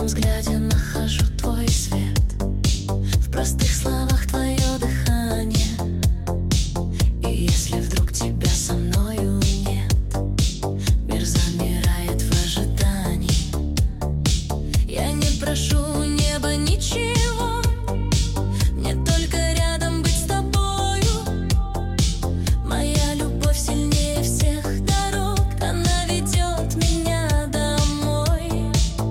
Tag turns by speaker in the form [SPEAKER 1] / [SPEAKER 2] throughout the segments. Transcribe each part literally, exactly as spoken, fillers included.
[SPEAKER 1] каждом взгляде нахожу твой свет, в простых словах твое дыхание. И если вдруг тебя со мною нет, мир замирает в ожидании. Я не прошу неба ничего, мне только рядом быть с тобою. Моя любовь сильнее всех дорог, она ведет меня домой.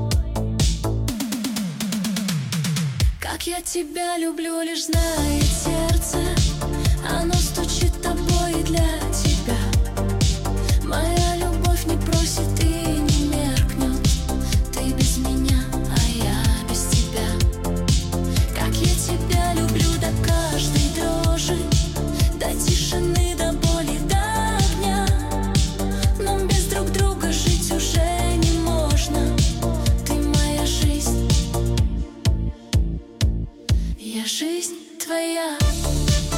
[SPEAKER 1] Как я тебя люблю, лишь знает сердце, оно стучит тобой для тебя. Моя любовь не просит и не меркнет, ты без меня, а я без тебя. Как я тебя люблю до каждой дрожи, до тишины, до боли, до огня. Нам без друг друга жить уже не можно. Ты моя жизнь, я жизнь твоя.